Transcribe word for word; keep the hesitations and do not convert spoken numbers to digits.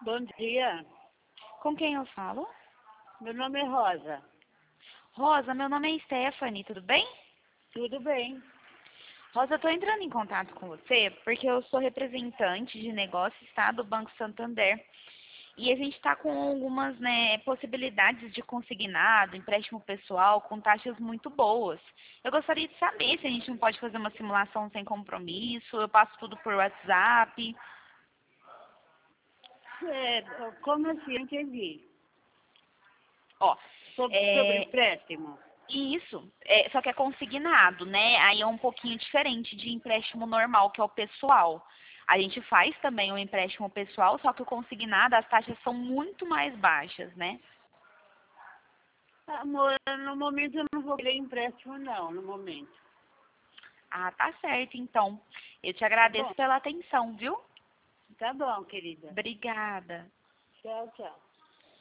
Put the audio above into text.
Bom dia, Com quem eu falo? meu nome é Rosa. Rosa, meu nome é Stephanie, tudo bem? Tudo bem? Rosa, eu estou entrando em contato com você porque eu sou representante de negócios, tá, do Banco Santander. E a gente está com algumas, né, possibilidades de consignado, empréstimo pessoal, com taxas muito boas. Eu gostaria de saber se a gente não pode fazer uma simulação sem compromisso, eu passo tudo por WhatsApp. É, como assim? Eu entendi. Ó, Sobre, sobre é, empréstimo? isso, é, só que é consignado, né? Aí é um pouquinho diferente de empréstimo normal, que é o pessoal. A gente faz também o empréstimo pessoal, só que o consignado, as taxas são muito mais baixas, né? Amor, no momento eu não vou querer empréstimo não, no momento. Ah, tá certo, então. Eu te Tá agradeço bom? pela atenção, viu? Tá bom, querida. Obrigada. Tchau, tchau.